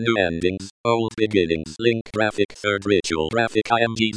New endings, old beginnings. Link graphic third ritual. Graphic IMG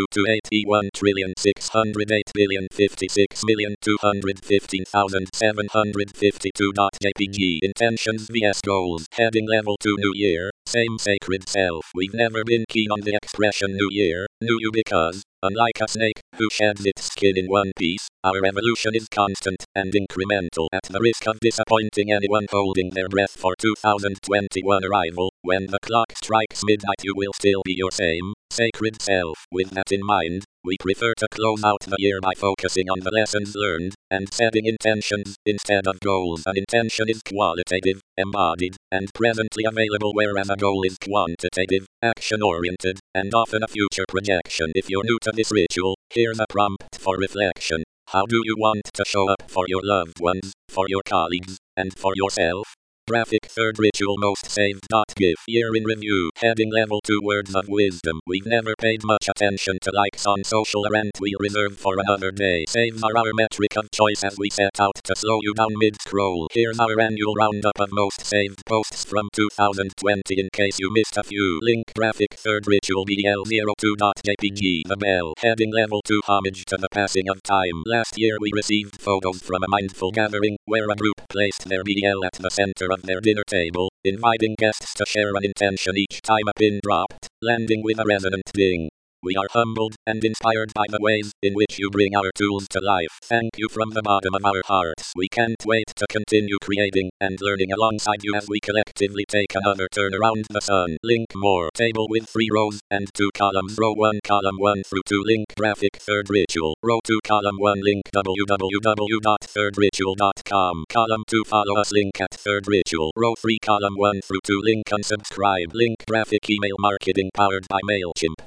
0228E1,600,8,215,752.jpg. Intentions vs goals. Heading level 2 New Year. Same sacred self. We've never been keen on the expression New Year, New You because, unlike a snake, who sheds its skin in one piece, our evolution is constant and incremental. At the risk of disappointing anyone holding their breath for 2021 arrival, when the clock strikes midnight you will still be your same, sacred self. With that in mind, we prefer to close out the year by focusing on the lessons learned, and setting intentions, instead of goals. An intention is qualitative, embodied, and presently available, whereas a goal is quantitative, action-oriented, and often a future projection. If you're new to this ritual, here's a prompt for reflection. How do you want to show up for your loved ones, for your colleagues, and for yourself? Graphic third ritual. Most saved. GIF year in review. Heading level 2 words of wisdom. We've never paid much attention to likes on social, a rant we'll reserve for another day. Saves are our metric of choice as we set out to slow you down mid-scroll. Here's our annual roundup of most saved posts from 2020 in case you missed a few. Link graphic third ritual BL02.jpg. The Bell. Heading level 2 homage to the passing of time. Last year we received photos from a mindful gathering where a group placed their BL at the center of their dinner table, inviting guests to share an intention each time a pin dropped, landing with a resonant ding. We are humbled and inspired by the ways in which you bring our tools to life. Thank you from the bottom of our hearts. We can't wait to continue creating and learning alongside you as we collectively take another turn around the sun. Link more. Table with 3 rows and 2 columns. Row 1 column 1 through 2. Link graphic third ritual. Row 2 column 1 link www.thirdritual.com. Column 2 follow us link at third ritual. Row 3 column 1 through 2 link unsubscribe. Link graphic email marketing powered by MailChimp.